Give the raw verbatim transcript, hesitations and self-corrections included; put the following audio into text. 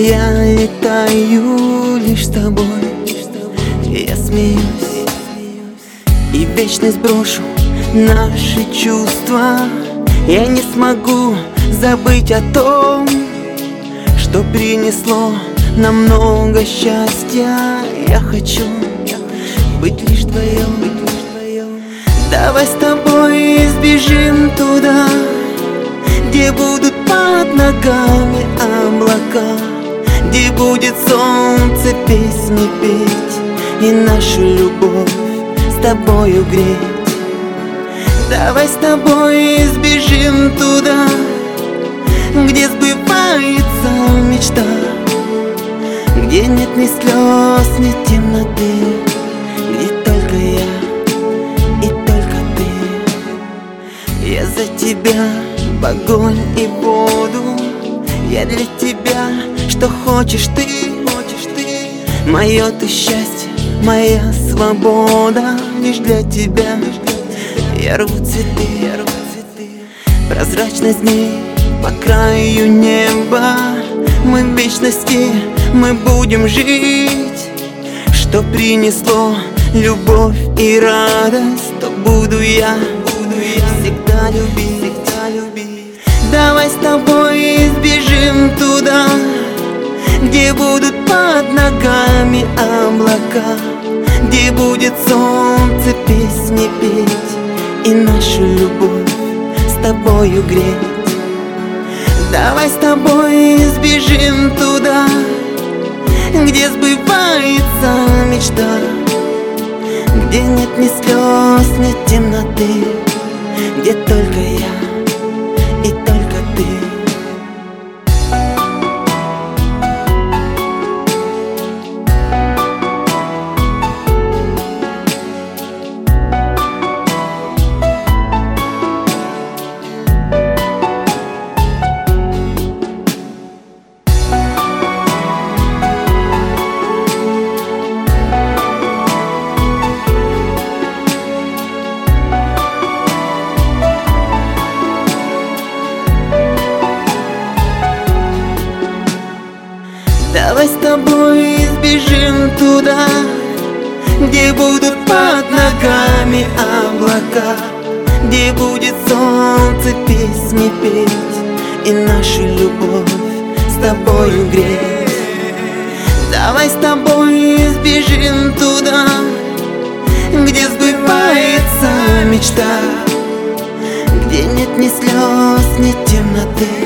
Я летаю лишь с тобой, я смеюсь и вечность брошу наши чувства. Я не смогу забыть о том, что принесло нам много счастья. Я хочу быть лишь вдвоем. Давай с тобой сбежим туда, где будут под ногами облака, где будет солнце песни петь и нашу любовь с тобою греть. Давай с тобой сбежим туда, где сбывается мечта, где нет ни слез, ни темноты, где только я и только ты. Я за тебя в огонь и воду, я для тебя, что хочешь ты, хочешь ты. Мое ты счастье, моя свобода, лишь для тебя я рву цветы, я рву цветы. Прозрачность дней по краю неба, мы в вечности, мы будем жить. Что принесло любовь и радость, то буду я, буду я всегда любить, всегда любить. Давай с тобой сбежим туда, где будут под ногами облака, где будет солнце песни петь и нашу любовь с тобою греть. Давай с тобой сбежим туда, где сбывается мечта, где нет ни слез, ни темноты, где только я и только ты. Давай с тобой сбежим туда, где будут под ногами облака, где будет солнце песни петь и нашу любовь с тобою греть. Давай с тобой сбежим туда, где сбывается мечта, где нет ни слез, ни темноты,